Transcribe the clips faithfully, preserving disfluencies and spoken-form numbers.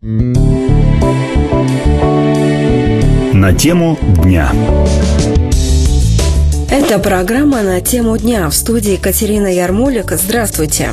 На тему дня. Это программа «На тему дня». В студии Екатерина Ярмолик. Здравствуйте.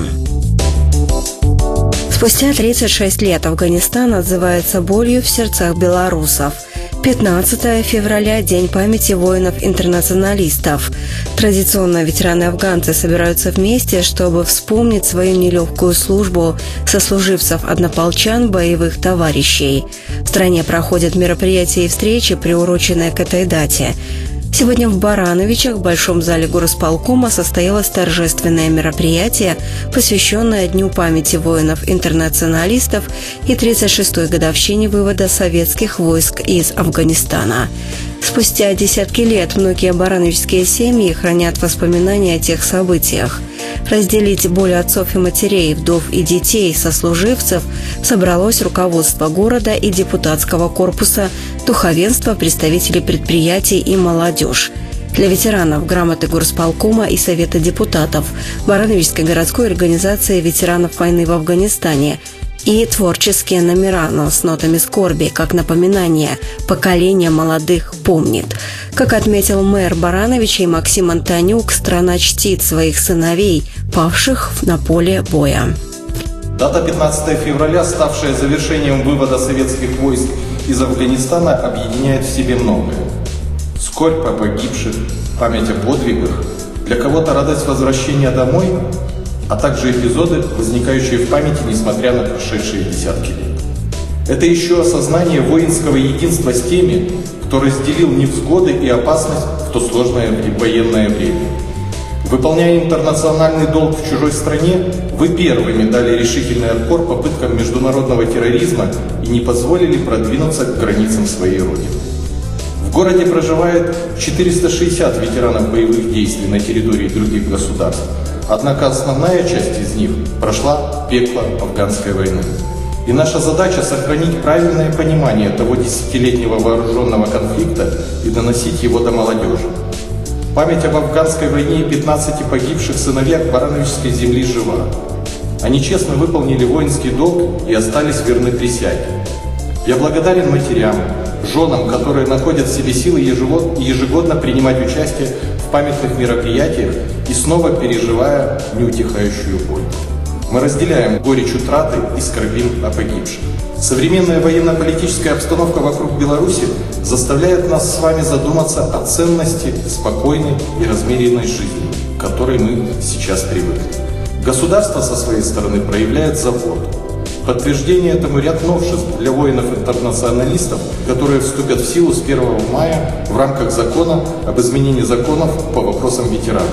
Спустя тридцать шесть лет Афганистан отзывается болью в сердцах белорусов. пятнадцатое февраля – День памяти воинов-интернационалистов. Традиционно ветераны-афганцы собираются вместе, чтобы вспомнить свою нелегкую службу сослуживцев-однополчан, боевых товарищей. В стране проходят мероприятия и встречи, приуроченные к этой дате. Сегодня в Барановичах, в Большом зале горосполкома, состоялось торжественное мероприятие, посвященное Дню памяти воинов-интернационалистов и тридцать шестой годовщине вывода советских войск из Афганистана. Спустя десятки лет многие барановичские семьи хранят воспоминания о тех событиях. Разделить боль отцов и матерей, вдов и детей, сослуживцев собралось руководство города и депутатского корпуса, духовенство, представители предприятий и молодежь. Для ветеранов грамоты горосполкома и Совета депутатов, Барановичской городской организации ветеранов войны в Афганистане и творческие номера, но с нотами скорби, как напоминание: поколение молодых помнит. Как отметил мэр Барановичей Максим Антонюк, страна чтит своих сыновей, павших на поле боя. Дата пятнадцатое февраля, ставшая завершением вывода советских войск из Афганистана, объединяет в себе многое. Скорбь о погибших, память о подвигах, для кого-то радость возвращения домой, а также эпизоды, возникающие в памяти, несмотря на прошедшие десятки лет. Это еще осознание воинского единства с теми, кто разделил невзгоды и опасность в то сложное военное время. Выполняя интернациональный долг в чужой стране, вы первыми дали решительный отпор попыткам международного терроризма и не позволили продвинуться к границам своей родины. В городе проживает четыреста шестьдесят ветеранов боевых действий на территории других государств, однако основная часть из них прошла пекло афганской войны. И наша задача — сохранить правильное понимание того десятилетнего вооруженного конфликта и доносить его до молодежи. Память об афганской войне и пятнадцати погибших сыновьях Барановичской земли жива. Они честно выполнили воинский долг и остались верны присяге. Я благодарен матерям, женам, которые находят в себе силы ежегодно принимать участие в памятных мероприятиях и снова переживая неутихающую боль. Мы разделяем горечь утраты и скорбим о погибших. Современная военно-политическая обстановка вокруг Беларуси заставляет нас с вами задуматься о ценности спокойной и размеренной жизни, к которой мы сейчас привыкли. Государство со своей стороны проявляет заботу. Подтверждение этому ряд новшеств для воинов-интернационалистов, которые вступят в силу с первого мая в рамках закона об изменении законов по вопросам ветеранов.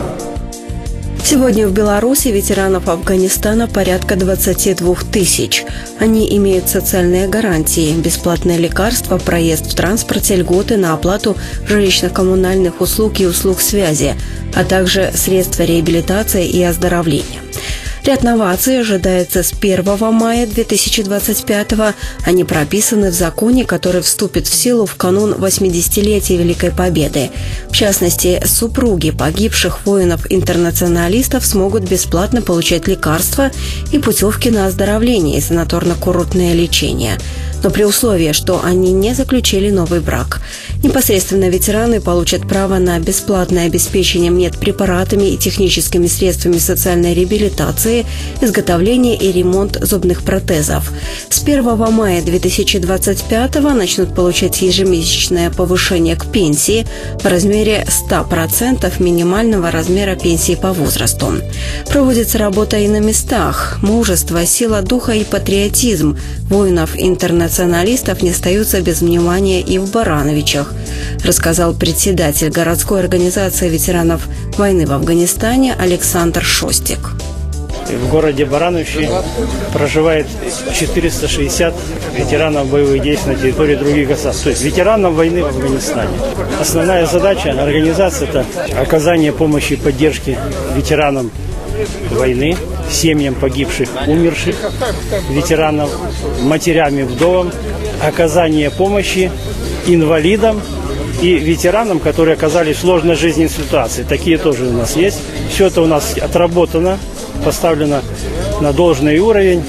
Сегодня в Беларуси ветеранов Афганистана порядка двадцати двух тысяч. Они имеют социальные гарантии, бесплатные лекарства, проезд в транспорте, льготы на оплату жилищно-коммунальных услуг и услуг связи, а также средства реабилитации и оздоровления. Ряд новаций ожидается с первого мая две тысячи двадцать пятого. Они прописаны в законе, который вступит в силу в канун восьмидесятилетия Великой Победы. В частности, супруги погибших воинов-интернационалистов смогут бесплатно получать лекарства и путевки на оздоровление и санаторно-курортное лечение, но при условии, что они не заключили новый брак. Непосредственно ветераны получат право на бесплатное обеспечение медпрепаратами и техническими средствами социальной реабилитации, изготовление и ремонт зубных протезов. С первого мая две тысячи двадцать пятого начнут получать ежемесячное повышение к пенсии в размере ста процентов минимального размера пенсии по возрасту. Проводится работа и на местах. Мужество, сила духа и патриотизм воинов-интернационалистов не остаются без внимания и в Барановичах, рассказал председатель городской организации ветеранов войны в Афганистане Александр Шостик. В городе Барановичи проживает четыреста шестьдесят ветеранов боевых действий на территории других государств, то есть ветеранов войны в Афганистане. Основная задача организации – это оказание помощи и поддержки ветеранам войны, семьям погибших, умерших ветеранов, матерям и вдовам, оказание помощи инвалидам и ветеранам, которые оказались в сложной жизненной ситуации. Такие тоже у нас есть. Все это у нас отработано, поставлено на должный уровень.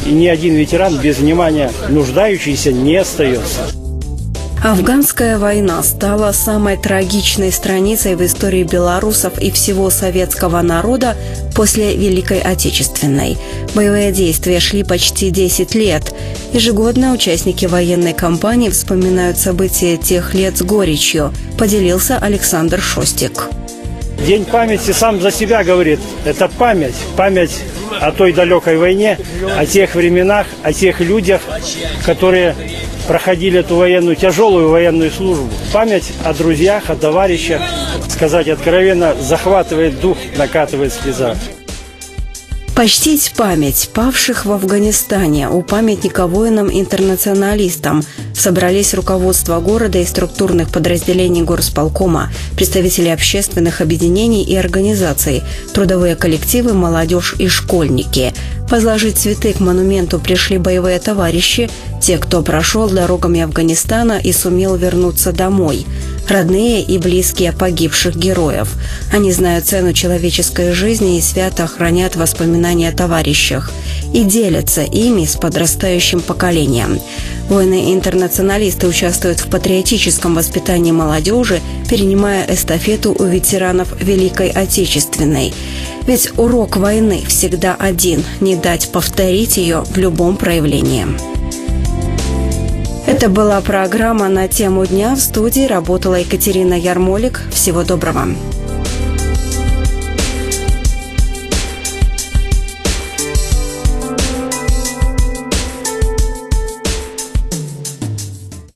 И ни один ветеран без внимания нуждающийся не остается. Афганская война стала самой трагичной страницей в истории белорусов и всего советского народа после Великой Отечественной. Боевые действия шли почти десять лет. Ежегодно участники военной кампании вспоминают события тех лет с горечью, поделился Александр Шостик. День памяти сам за себя говорит. Это память. Память о той далекой войне, о тех временах, о тех людях, которые проходили эту военную, тяжелую военную службу. Память о друзьях, о товарищах, сказать откровенно, захватывает дух, накатывает слеза. Почтить память павших в Афганистане у памятника воинам-интернационалистам собрались руководство города и структурных подразделений горсполкома, представители общественных объединений и организаций, трудовые коллективы, молодежь и школьники. Возложить цветы к монументу пришли боевые товарищи, те, кто прошел дорогами Афганистана и сумел вернуться домой, родные и близкие погибших героев. Они знают цену человеческой жизни и свято хранят воспоминания о товарищах и делятся ими с подрастающим поколением. Воины-интернационалисты участвуют в патриотическом воспитании молодежи, перенимая эстафету у ветеранов Великой Отечественной. Ведь урок войны всегда один – не дать повторить ее в любом проявлении. Это была программа «На тему дня». В студии работала Екатерина Ярмолик. Всего доброго.